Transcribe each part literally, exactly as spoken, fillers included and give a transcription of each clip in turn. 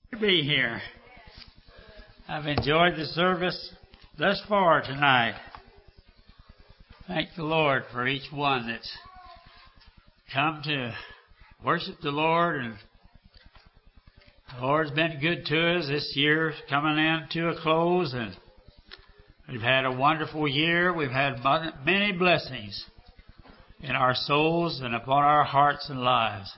To be here. I've enjoyed the service thus far tonight. Thank the Lord for each one that's come to worship the Lord, and the Lord's been good to us this year, coming in to a close, and we've had a wonderful year. We've had many blessings in our souls and upon our hearts and lives.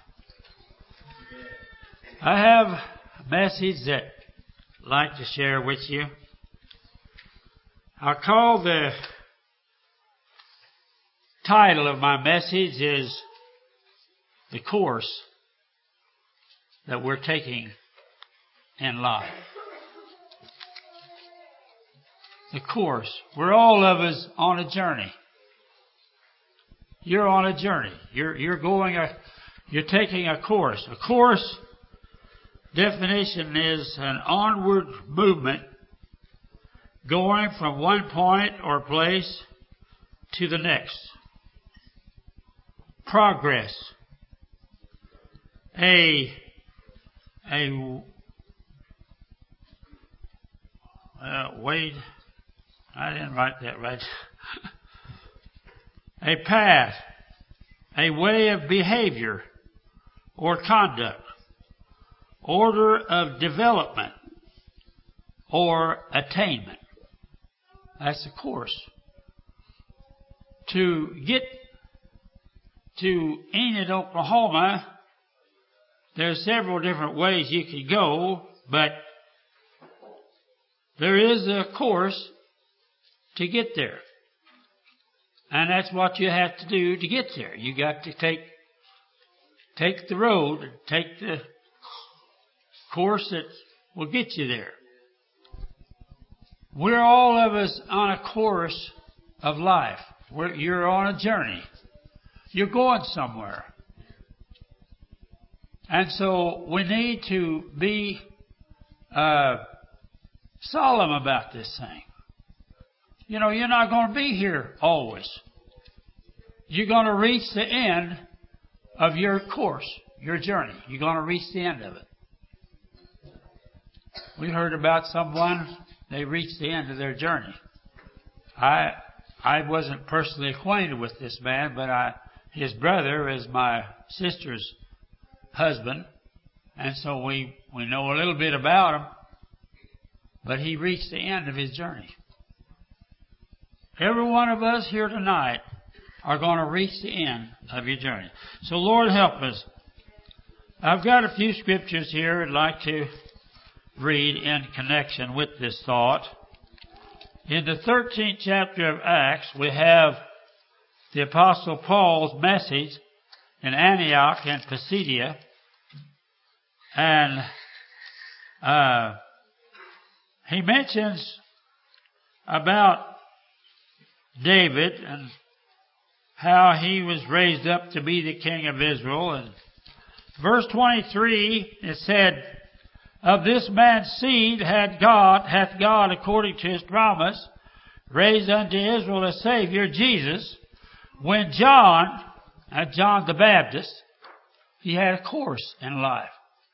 I have a message that I'd like to share with you. I call the title of my message is The Course That We're Taking in Life. The course. We're all of us on a journey. You're on a journey. You're you're going a you're taking a course. A course definition is an onward movement going from one point or place to the next. Progress. A a uh, wait, I didn't write that right. A path, a way of behavior or conduct, order of development or attainment. That's the course. To get to Enid, Oklahoma, there's several different ways you can go, but there is a course to get there. And that's what you have to do to get there. You got to take take the road, take the course that will get you there. We're all of us on a course of life. We're, you're on a journey. You're going somewhere. And so we need to be uh, solemn about this thing. You know, you're not going to be here always. You're going to reach the end of your course, your journey. You're going to reach the end of it. We heard about someone, they reached the end of their journey. I I wasn't personally acquainted with this man, but I his brother is my sister's husband, and so we, we know a little bit about him, but he reached the end of his journey. Every one of us here tonight are going to reach the end of your journey. So Lord help us. I've got a few scriptures here I'd like to read in connection with this thought. In the thirteenth chapter of Acts, we have the Apostle Paul's message in Antioch and Pisidia. And uh, he mentions about David and how he was raised up to be the king of Israel. And verse twenty-three, it said, of this man's seed had God, hath God, according to his promise, raised unto Israel a Savior, Jesus. When John, uh, John the Baptist, he had a course in life.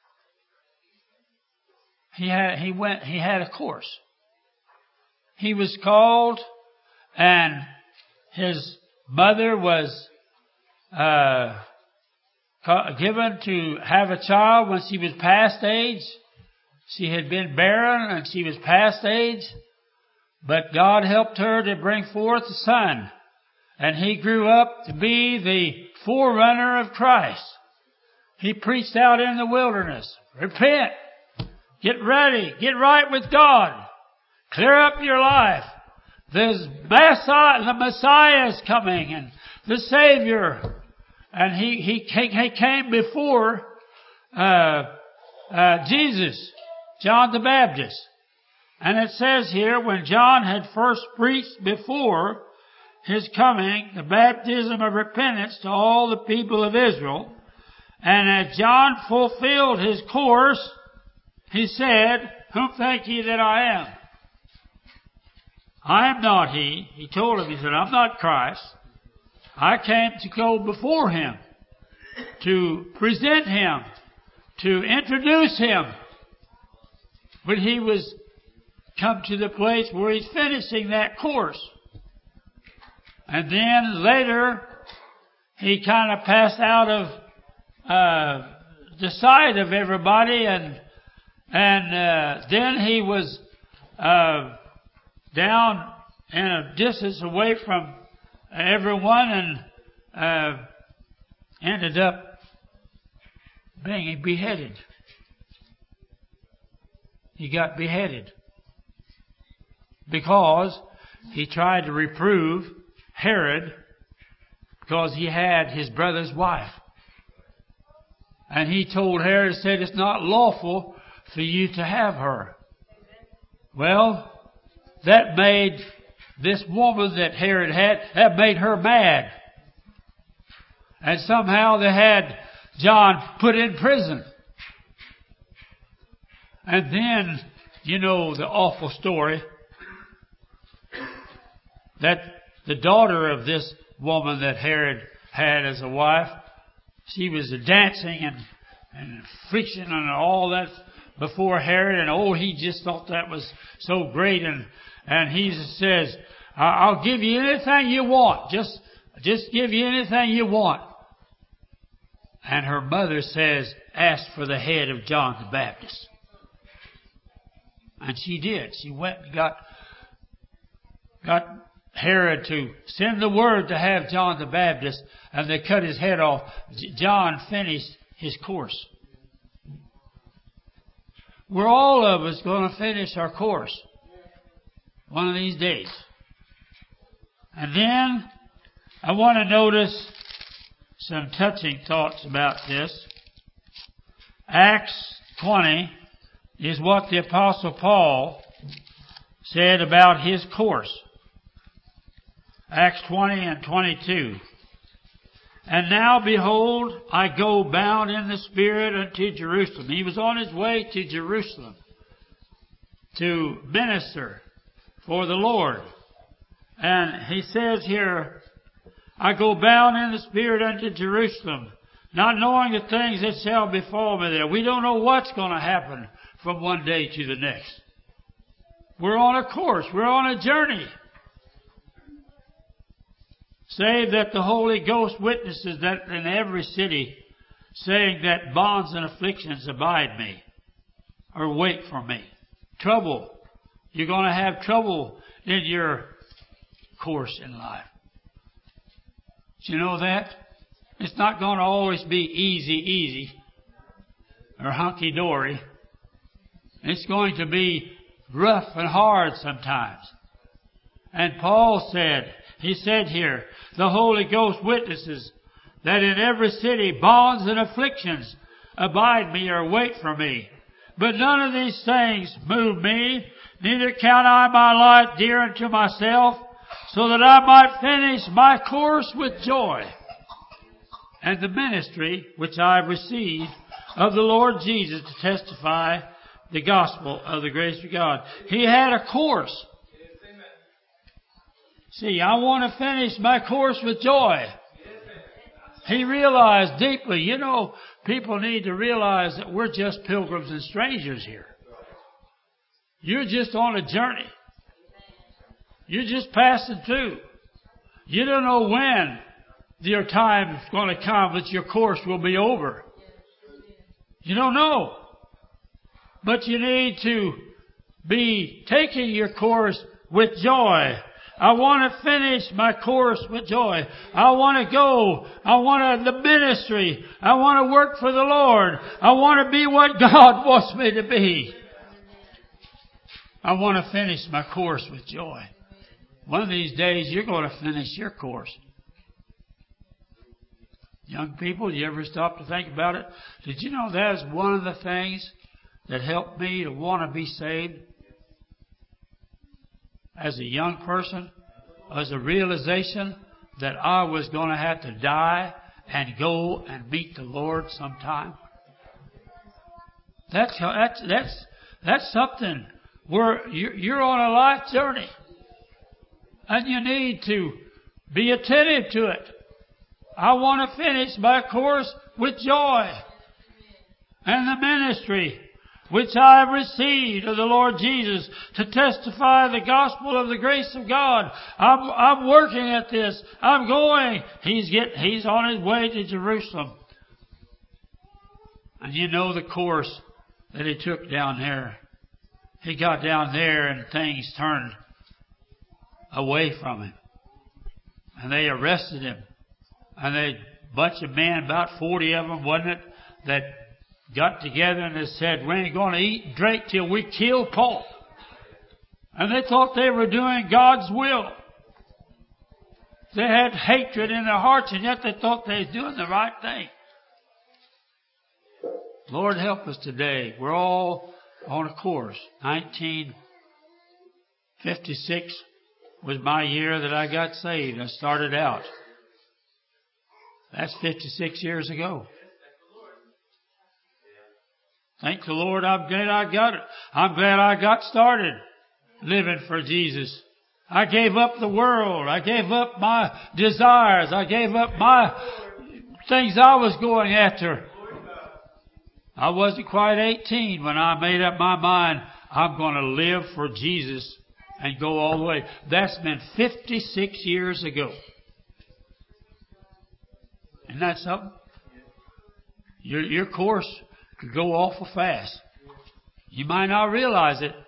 He had, he went, he had a course. He was called, and his mother was uh, given to have a child when she was past age. She had been barren and she was past age, but God helped her to bring forth a son. And he grew up to be the forerunner of Christ. He preached out in the wilderness. Repent. Get ready. Get right with God. Clear up your life. There's Messiah, the Messiah is coming, and the Savior. And he, he, he came before uh, uh, Jesus, John the Baptist. And it says here, when John had first preached before his coming, the baptism of repentance to all the people of Israel, and as John fulfilled his course, he said, whom think ye that I am? I am not he. He told him, he said, I'm not Christ. I came to go before him, to present him, to introduce him But he was come to the place where he's finishing that course. And then later, he kind of passed out of uh, the sight of everybody, and and uh, then he was uh, down in a distance away from everyone, and uh, ended up being beheaded. He got beheaded because he tried to reprove Herod because he had his brother's wife. And he told Herod, said, it's not lawful for you to have her. Well, that made this woman that Herod had, that made her mad. And somehow they had John put in prison. And then, you know the awful story, that the daughter of this woman that Herod had as a wife, she was dancing and, and friction and all that before Herod, and oh, he just thought that was so great, and and he says, I'll give you anything you want, just just give you anything you want. And her mother says, ask for the head of John the Baptist. And she did. She went and got got Herod to send the word to have John the Baptist, and they cut his head off. John finished his course. We're all of us going to finish our course one of these days. And then I want to notice some touching thoughts about this. Acts twenty is what the Apostle Paul said about his course. Acts twenty and twenty-two. And now, behold, I go bound in the Spirit unto Jerusalem. He was on his way to Jerusalem to minister for the Lord. And he says here, I go bound in the Spirit unto Jerusalem, not knowing the things that shall befall me there. We don't know what's going to happen from one day to the next. We're on a course. We're on a journey. Save that the Holy Ghost witnesses that in every city, saying that bonds and afflictions abide me, or wait for me. Trouble. You're going to have trouble in your course in life. Do you know that? It's not going to always be easy, easy, or hunky-dory. It's going to be rough and hard sometimes. And Paul said, he said here, the Holy Ghost witnesses that in every city bonds and afflictions abide me or wait for me. But none of these things move me, neither count I my life dear unto myself, so that I might finish my course with joy, and the ministry which I have received of the Lord Jesus to testify the gospel of the grace of God. He had a course. See, I want to finish my course with joy. He realized deeply, you know, people need to realize that we're just pilgrims and strangers here. You're just on a journey. You're just passing through. You don't know when your time is going to come that your course will be over. You don't know. But you need to be taking your course with joy. I want to finish my course with joy. I want to go. I want to, the ministry. I want to work for the Lord. I want to be what God wants me to be. I want to finish my course with joy. One of these days, you're going to finish your course. Young people, you ever stop to think about it? Did you know that is one of the things that helped me to want to be saved? As a young person, was a realization that I was going to have to die and go and meet the Lord sometime. That's that's that's that's something where you're, you're on a life journey, and you need to be attentive to it. I want to finish my course with joy, and the ministry which I have received of the Lord Jesus, to testify the gospel of the grace of God. I'm, I'm working at this. I'm going. He's get, he's on his way to Jerusalem. And you know the course that he took down there. He got down there and things turned away from him. And they arrested him. And they, bunch of men, about forty of them, wasn't it, that got together and they said, we ain't going to eat and drink till we kill Paul. And they thought they were doing God's will. They had hatred in their hearts, and yet they thought they were doing the right thing. Lord, help us today. We're all on a course. nineteen fifty-six was my year that I got saved. I started out. That's fifty-six years ago. Thank the Lord, I'm glad I got it. I'm glad I got started living for Jesus. I gave up the world. I gave up my desires. I gave up my things I was going after. I wasn't quite eighteen when I made up my mind, I'm going to live for Jesus and go all the way. That's been fifty-six years ago. Isn't that something? Your, your course could go awful fast. You might not realize it.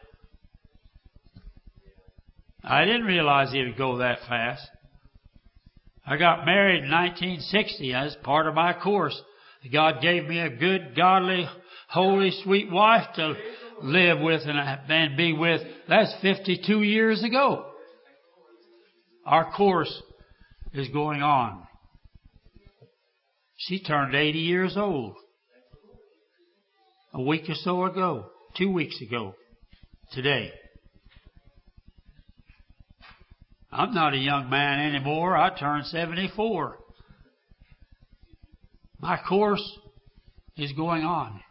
I didn't realize it would go that fast. I got married in nineteen sixty as part of my course. God gave me a good, godly, holy, sweet wife to live with and, and be with. That's fifty-two years ago. Our course is going on. She turned eighty years old a week or so ago, two weeks ago, today. I'm not a young man anymore. I turned seventy-four. My course is going on.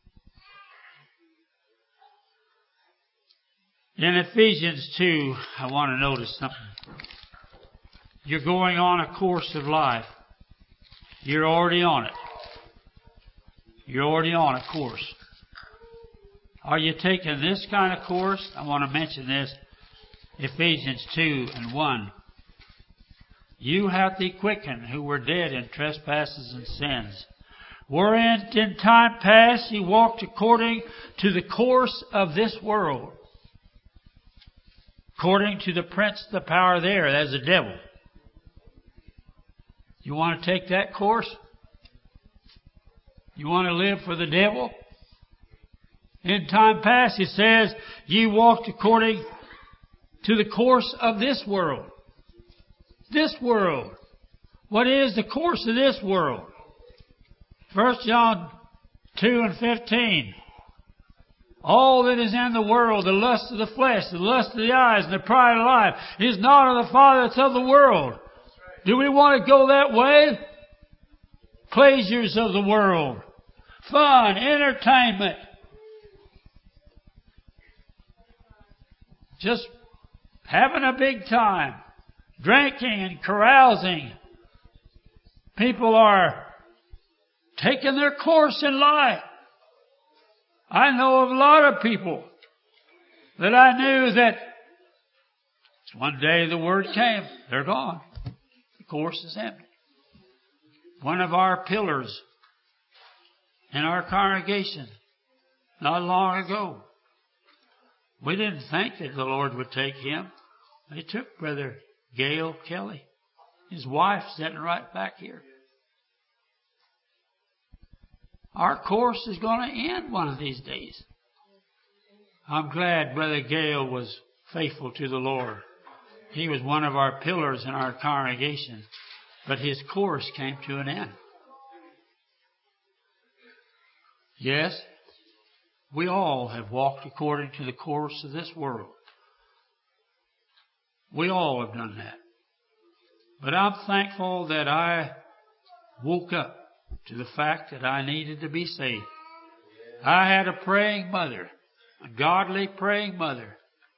In Ephesians two, I want to notice something. You're going on a course of life. You're already on it. You're already on a course. Are you taking this kind of course? I want to mention this. Ephesians two and one. You hath he quickened who were dead in trespasses and sins, wherein in time past ye walked according to the course of this world, according to the prince of the power there, that's the devil. You want to take that course? You want to live for the devil? In time past, it says, ye walked according to the course of this world. This world. What is the course of this world? First John two and fifteen. All that is in the world, the lust of the flesh, the lust of the eyes, and the pride of life, is not of the Father, it's of the world. Do we want to go that way? Pleasures of the world. Fun, entertainment. Just having a big time. Drinking and carousing. People are taking their course in life. I know of a lot of people that I knew that one day the word came, they're gone. The course is empty. One of our pillars in our congregation, not long ago, we didn't think that the Lord would take him. They took Brother Gail Kelly. His wife sitting right back here. Our course is going to end one of these days. I'm glad Brother Gail was faithful to the Lord. He was one of our pillars in our congregation, but his course came to an end. Yes, we all have walked according to the course of this world. We all have done that. But I'm thankful that I woke up to the fact that I needed to be saved. I had a praying mother, a godly praying mother.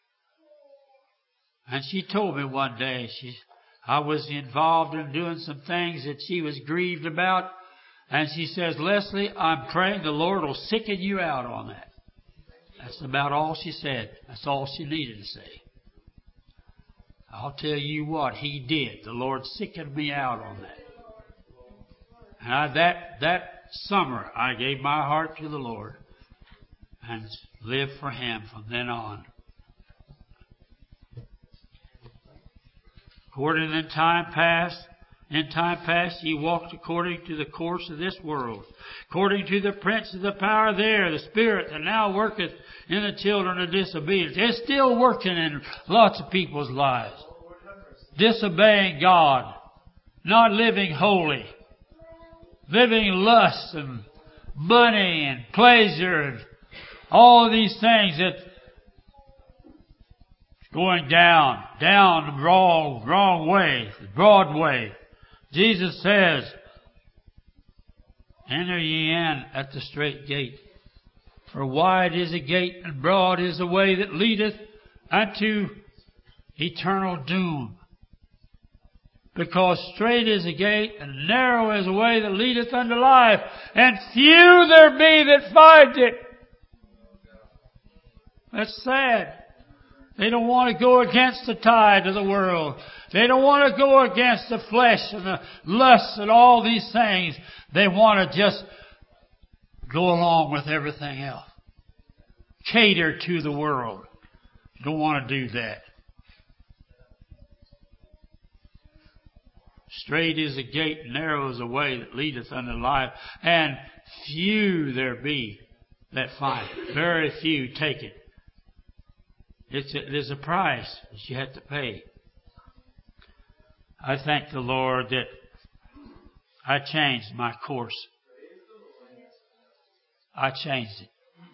And she told me one day, she, I was involved in doing some things that she was grieved about. And she says, Leslie, I'm praying the Lord will sicken you out on that. That's about all she said. That's all she needed to say. I'll tell you what, He did. The Lord sickened me out on that. And I, that, that summer, I gave my heart to the Lord and lived for Him from then on. According to time past, in time past, ye walked according to the course of this world, according to the prince of the power there, the spirit that now worketh in the children of disobedience. It's still working in lots of people's lives. Disobeying God, not living holy, living lust and money and pleasure and all of these things that going down, down the wrong, wrong way, the broad way. Jesus says, enter ye in at the strait gate. For wide is the gate and broad is the way that leadeth unto eternal doom. Because strait is the gate and narrow is the way that leadeth unto life, and few there be that find it. That's sad. They don't want to go against the tide of the world. They don't want to go against the flesh and the lust and all these things. They want to just go along with everything else. Cater to the world. Don't want to do that. Straight is the gate, narrow is the way that leadeth unto life, and few there be that find it. Very few take it. It's a, there's a price that you have to pay. I thank the Lord that I changed my course. I changed it.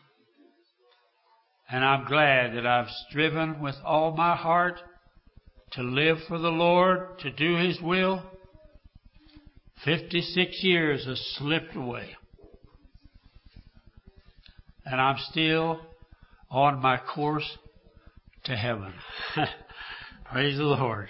And I'm glad that I've striven with all my heart to live for the Lord, to do His will. Fifty-six years has slipped away. And I'm still on my course to heaven. Praise the Lord.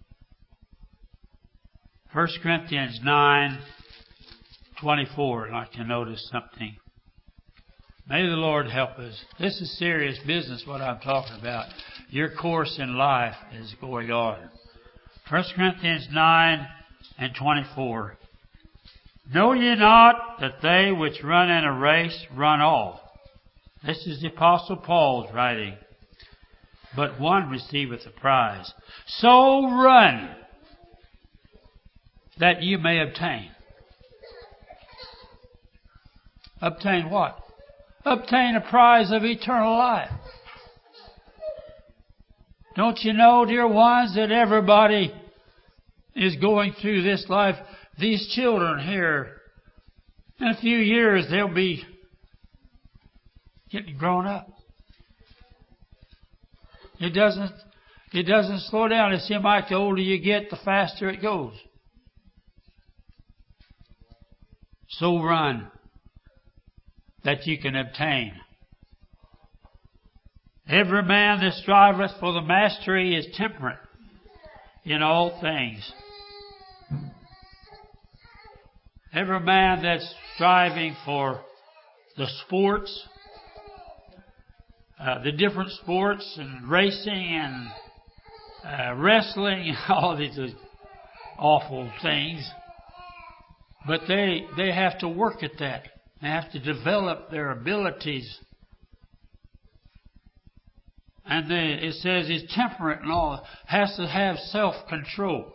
First Corinthians nine twenty-four. I'd like to notice something. May the Lord help us. This is serious business, what I'm talking about. Your course in life is going on. First Corinthians nine and twenty-four. Know ye not that they which run in a race run all? This is the Apostle Paul's writing. But one receiveth a prize. So run, that you may obtain. Obtain what? Obtain a prize of eternal life. Don't you know, dear ones, that everybody is going through this life? These children here, in a few years, they'll be getting grown up. It doesn't, it doesn't slow down. It seems like the older you get, the faster it goes. So run, that you can obtain. Every man that striveth for the mastery is temperate in all things. Every man that's striving for the sports, uh, the different sports and racing and uh, wrestling, all these awful things. But they, they have to work at that. They have to develop their abilities. And they, it says he's temperate and all. Has to have self-control.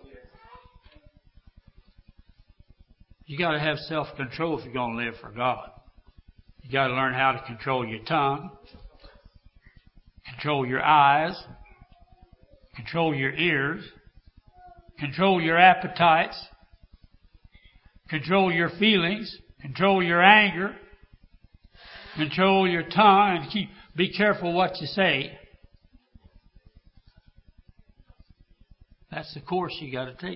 You got to have self-control if you're going to live for God. You got to learn how to control your tongue, control your eyes, control your ears, control your appetites, control your feelings, control your anger, control your tongue, and keep be careful what you say. That's the course you got to take.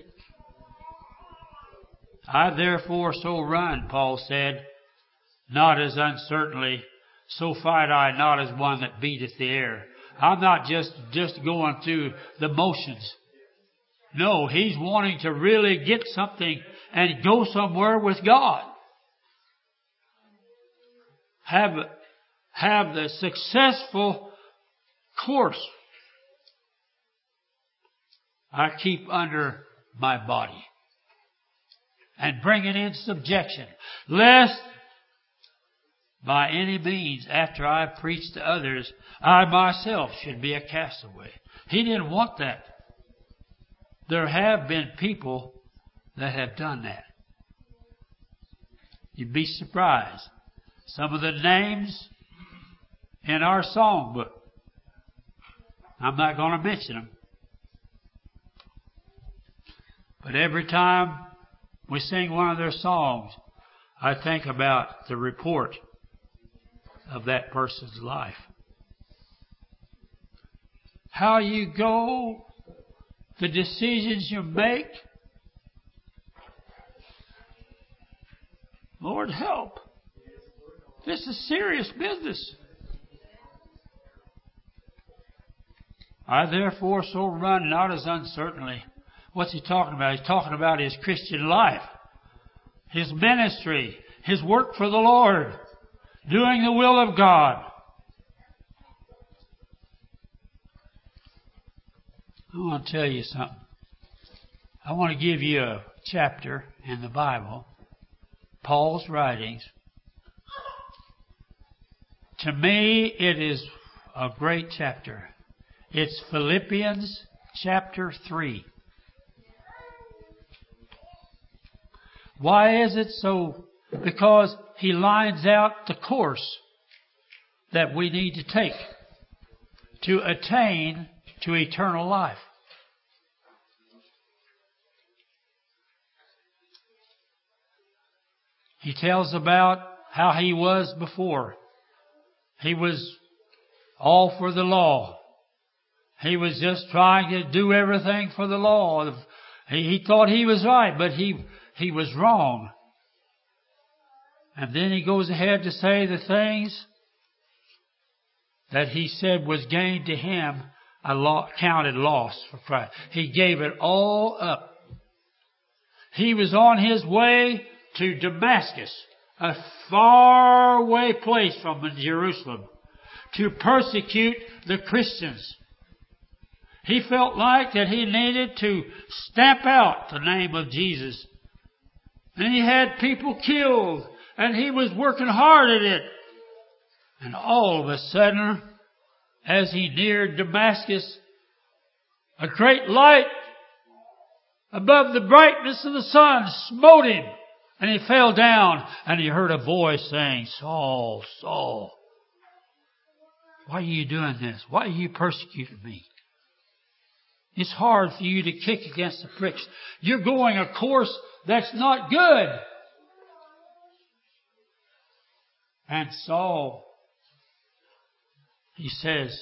I therefore so run, Paul said, not as uncertainly, so fight I not as one that beateth the air. I'm not just, just going through the motions. No, he's wanting to really get something and go somewhere with God. Have, have the successful course, I keep under my body and bring it in subjection, lest by any means, after I preach to others, I myself should be a castaway. He didn't want that. There have been people that have done that. You'd be surprised. Some of the names in our songbook, I'm not going to mention them. But every time we sing one of their songs, I think about the report of that person's life. How you go, the decisions you make. Lord, help. This is serious business. I therefore so run, not as uncertainly. What's he talking about? He's talking about his Christian life, his ministry, his work for the Lord, doing the will of God. I want to tell you something. I want to give you a chapter in the Bible, Paul's writings. To me, it is a great chapter. It's Philippians chapter three. Why is it so? Because he lines out the course that we need to take to attain to eternal life. He tells about how he was before. He was all for the law. He was just trying to do everything for the law. He, he thought he was right, but he he was wrong. And then he goes ahead to say the things that he said was gain to him, I lo- counted loss for Christ. He gave it all up. He was on his way to Damascus, a far away place from Jerusalem, to persecute the Christians. He felt like that he needed to stamp out the name of Jesus. And he had people killed, and he was working hard at it. And all of a sudden, as he neared Damascus, a great light above the brightness of the sun smote him. And he fell down, and he heard a voice saying, Saul, Saul, why are you doing this? Why are you persecuting me? It's hard for you to kick against the pricks. You're going a course that's not good. And Saul, he says,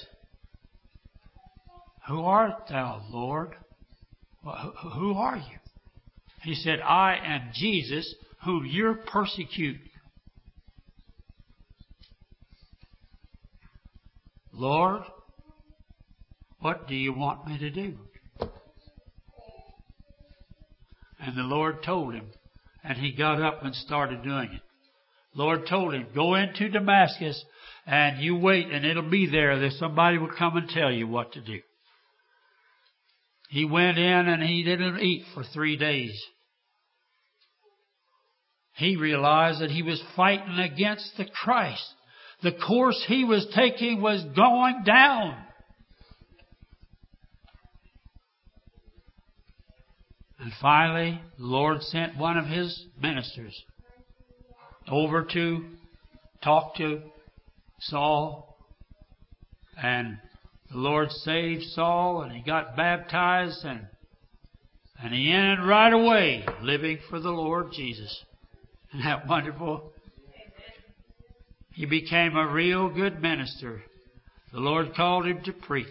who art thou, Lord? Well, who are you? He said, I am Jesus, whom you're persecuting. Lord, what do you want me to do? And the Lord told him, and he got up and started doing it. Lord told him, go into Damascus and you wait, and it'll be there that somebody will come and tell you what to do. He went in and he didn't eat for three days. He realized that he was fighting against the Christ. The course he was taking was going down. And finally, the Lord sent one of his ministers over to talk to Saul. And the Lord saved Saul, and he got baptized, and, and he ended right away living for the Lord Jesus. Isn't that wonderful? He became a real good minister. The Lord called him to preach.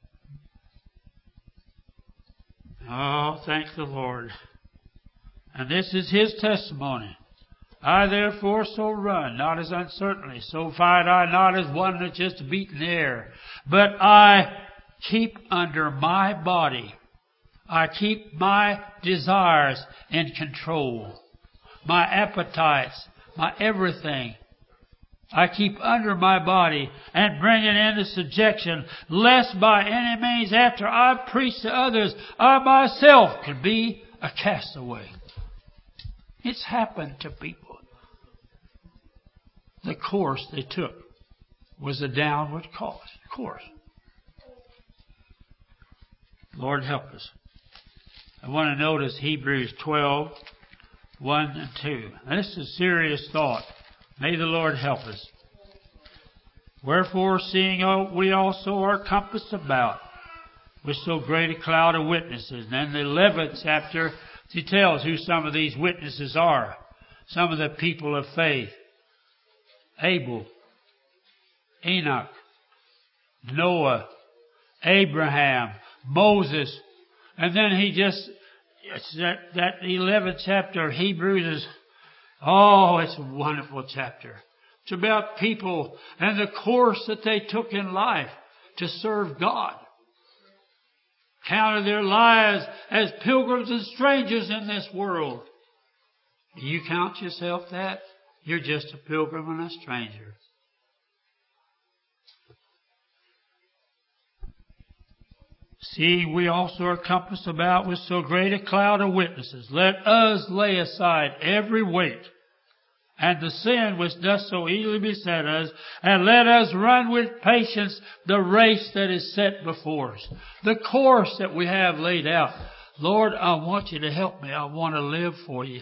Oh, thank the Lord. And this is his testimony. I therefore so run, not as uncertainly, so fight I not as one that's just beating the air, but I keep under my body. I keep my desires in control. My appetites, my everything I keep under my body and bring it into subjection, lest by any means after I preach to others, I myself could be a castaway. It's happened to people. The course they took was a downward course. Lord help us. I want to notice Hebrews twelve, one and two. This is a serious thought. May the Lord help us. Wherefore, seeing we also are compassed about with so great a cloud of witnesses. And in the eleventh chapter, he tells who some of these witnesses are. Some of the people of faith. Abel, Enoch, Noah, Abraham, Moses. And then he just, it's that, that eleventh chapter of Hebrews is, oh, it's a wonderful chapter. It's about people and the course that they took in life to serve God. Counted their lives as pilgrims and strangers in this world. Do you count yourself that? You're just a pilgrim and a stranger. See, we also are compassed about with so great a cloud of witnesses. Let us lay aside every weight and the sin which doth so easily beset us, and let us run with patience the race that is set before us. The course that we have laid out. Lord, I want you to help me. I want to live for you.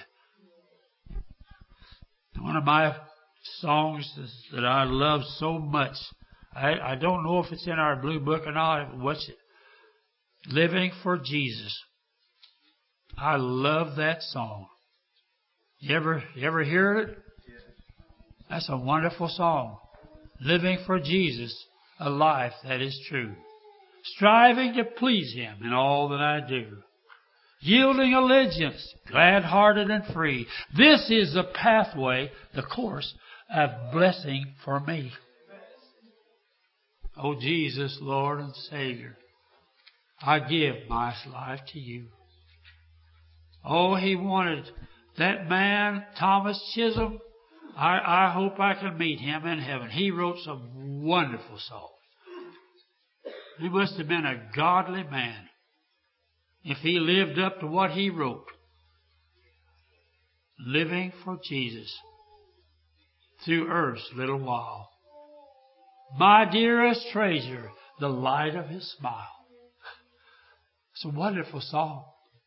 One of my songs that I love so much, I, I don't know if it's in our blue book or not. What's it? Living for Jesus. I love that song. You ever, you ever hear it? That's a wonderful song. Living for Jesus, a life that is true. Striving to please Him in all that I do. Yielding allegiance, glad-hearted and free. This is the pathway, the course of blessing for me. Oh Jesus, Lord and Savior, I give my life to you. Oh, He wanted that man, Thomas Chisholm. I, I hope I can meet him in heaven. He wrote some wonderful songs. He must have been a godly man if he lived up to what he wrote. Living for Jesus through earth's little while. My dearest treasure, the light of His smile. It's a wonderful song.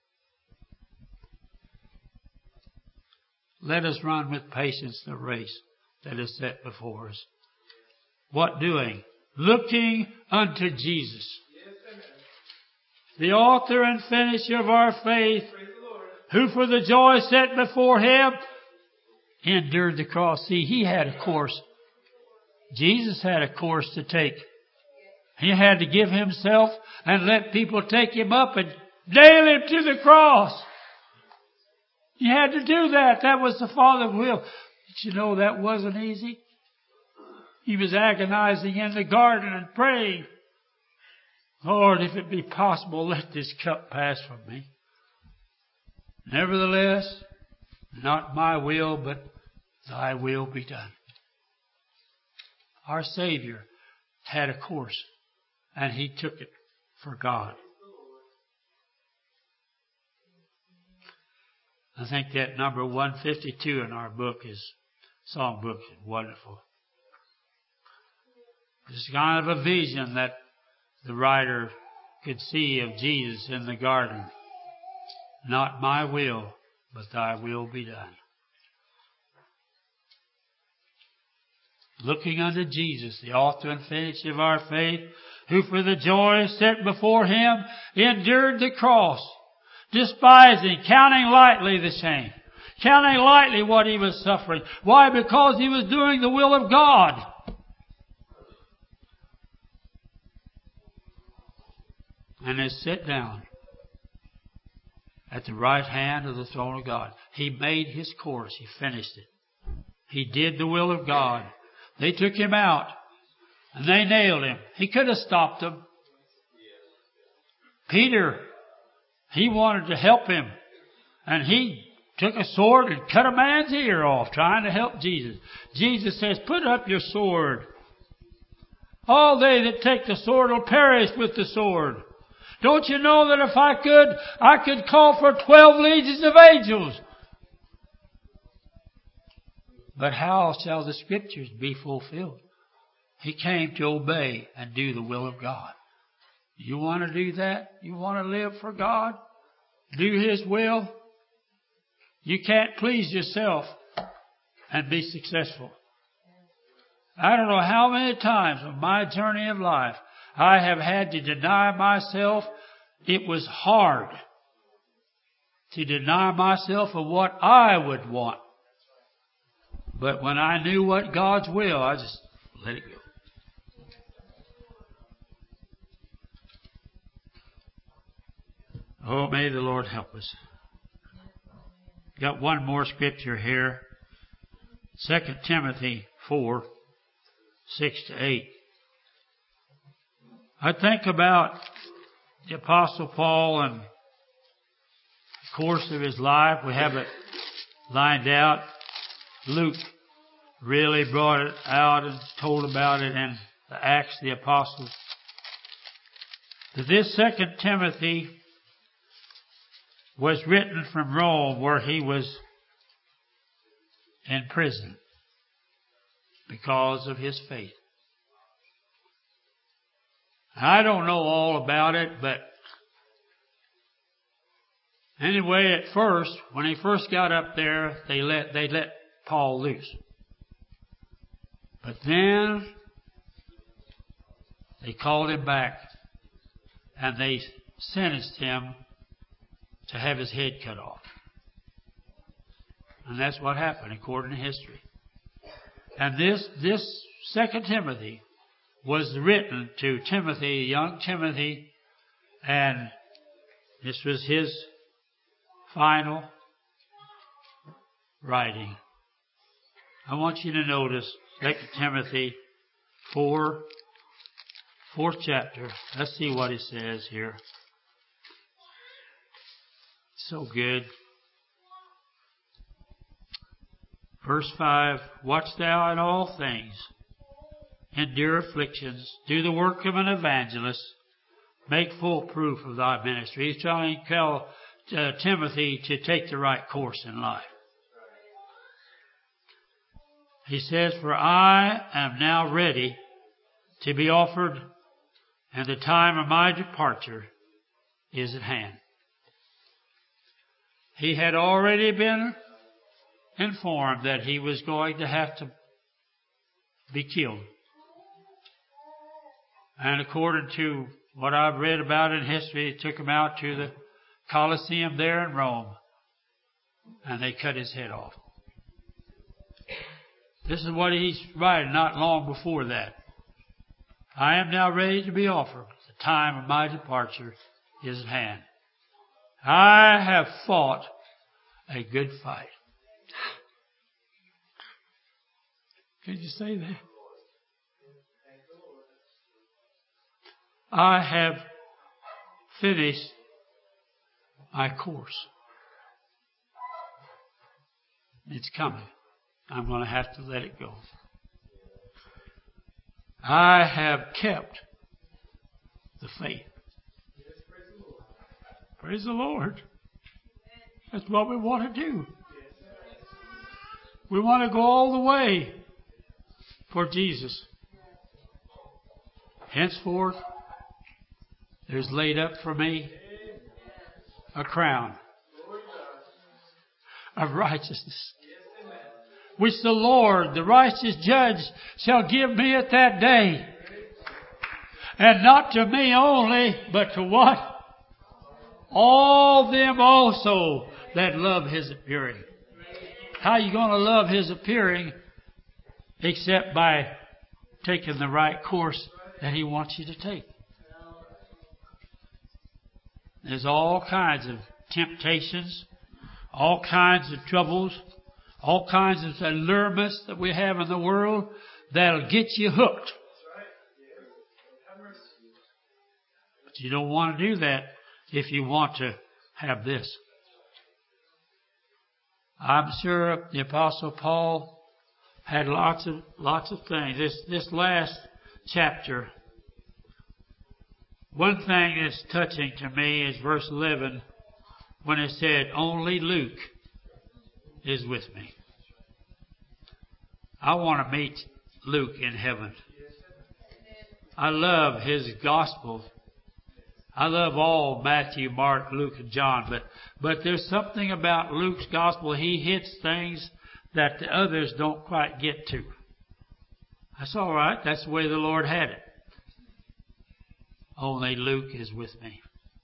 Let us run with patience the race that is set before us. What doing? Looking unto Jesus, the author and finisher of our faith, who for the joy set before Him endured the cross. See, He had a course. Jesus had a course to take. He had to give Himself and let people take Him up and nail Him to the cross. He had to do that. That was the Father's will. Did you know that wasn't easy? He was agonizing in the garden and praying, Lord, if it be possible, let this cup pass from me. Nevertheless, not my will, but Thy will be done. Our Savior had a course, and He took it for God. I think that number one fifty-two in our book is, song book is wonderful. It's kind of a vision that the writer could see of Jesus in the garden. Not my will, but Thy will be done. Looking unto Jesus, the author and finisher of our faith, who for the joy set before Him endured the cross, despising, counting lightly the shame, counting lightly what He was suffering. Why? Because He was doing the will of God. And is set down at the right hand of the throne of God. He made His course. He finished it. He did the will of God. They took Him out and they nailed Him. He could have stopped them. Peter, he wanted to help Him, and he took a sword and cut a man's ear off trying to help Jesus. Jesus says, put up your sword. All they that take the sword will perish with the sword. Don't you know that if I could, I could call for twelve legions of angels? But how shall the Scriptures be fulfilled? He came to obey and do the will of God. You want to do that? You want to live for God? Do His will? You can't please yourself and be successful. I don't know how many times on my journey of life I have had to deny myself. It was hard to deny myself of what I would want. But when I knew what God's will, I just let it go. Oh, may the Lord help us. Got one more scripture here. Second Timothy four, six to eight. I think about the Apostle Paul and the course of his life. We have it lined out. Luke really brought it out and told about it in the Acts of the Apostles. But this Second Timothy was written from Rome, where he was in prison because of his faith. I don't know all about it, but anyway, at first, when he first got up there, they let they let Paul loose. But then they called him back and they sentenced him to have his head cut off. And that's what happened according to history. And this this Second Timothy was written to Timothy, young Timothy, and this was his final writing. I want you to notice Second Timothy four, fourth chapter. Let's see what it says here. So good. Verse five, watch thou in all things, endure afflictions, do the work of an evangelist, make full proof of thy ministry. He's trying to tell uh, Timothy to take the right course in life. He says, for I am now ready to be offered, and the time of my departure is at hand. He had already been informed that he was going to have to be killed. And according to what I've read about in history, it took him out to the Colosseum there in Rome, and they cut his head off. This is what he's writing not long before that. I am now ready to be offered. The time of my departure is at hand. I have fought a good fight. Can you say that? I have finished my course. It's coming. I'm going to have to let it go. I have kept the faith. Praise the Lord. That's what we want to do. We want to go all the way for Jesus. Henceforth, there's laid up for me a crown of righteousness, which the Lord, the righteous judge, shall give me at that day. And not to me only, but to what? All them also that love His appearing. How are you going to love His appearing except by taking the right course that He wants you to take? There's all kinds of temptations, all kinds of troubles, all kinds of allurements that we have in the world that'll get you hooked. But you don't want to do that if you want to have this. I'm sure the Apostle Paul had lots of lots of things. This this last chapter, one thing that's touching to me is verse eleven, when it said, "Only Luke is with me." I want to meet Luke in heaven. I love his gospel. I love all Matthew, Mark, Luke, and John, but but there's something about Luke's gospel. He hits things that the others don't quite get to. That's all right. That's the way the Lord had it. Only Luke is with me.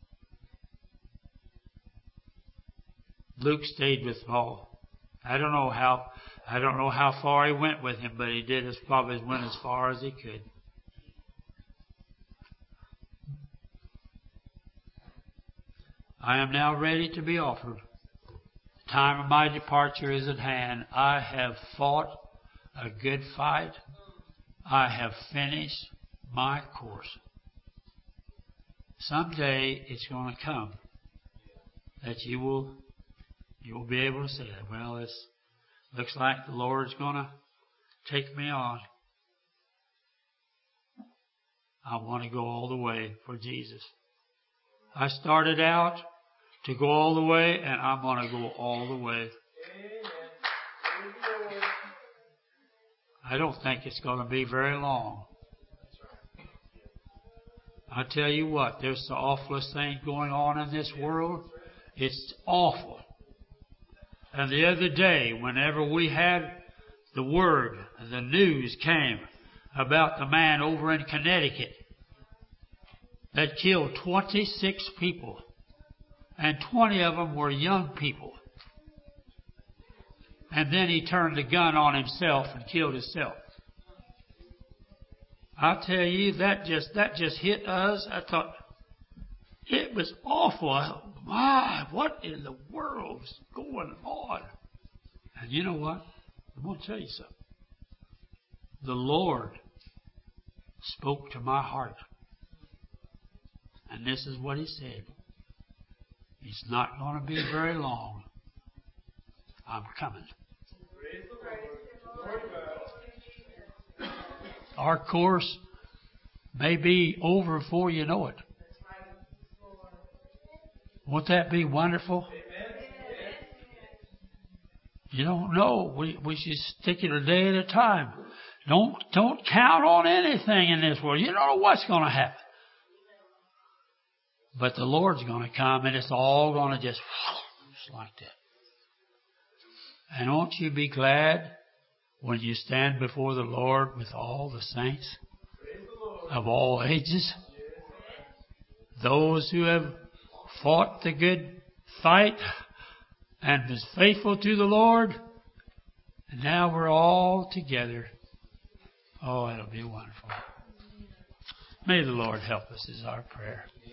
Luke stayed with Paul. I don't know how I don't know how far he went with him, but he did as probably went as far as he could. I am now ready to be offered. The time of my departure is at hand. I have fought a good fight. I have finished my course. Someday it's going to come that you will you will be able to say, well, it looks like the Lord's going to take me on. I want to go all the way for Jesus. I started out to go all the way, and I'm going to go all the way. I don't think it's going to be very long. I tell you what, there's the awfulest thing going on in this world. It's awful. And the other day, whenever we had the word, the news came about the man over in Connecticut that killed twenty-six people, and twenty of them were young people. And then he turned the gun on himself and killed himself. I tell you, that just that just hit us. I thought, it was awful. I thought, my, what in the world is going on? And you know what? I'm going to tell you something. The Lord spoke to my heart. And this is what He said. It's not going to be very long. I'm coming. Our course may be over before you know it. Won't that be wonderful? You don't know. We we should stick it a day at a time. Don't don't count on anything in this world. You don't know what's going to happen. But the Lord's going to come, and it's all going to just, just like that. And won't you be glad when you stand before the Lord with all the saints of all ages? Those who have fought the good fight and was faithful to the Lord. And now we're all together. Oh, it'll be wonderful. May the Lord help us is our prayer.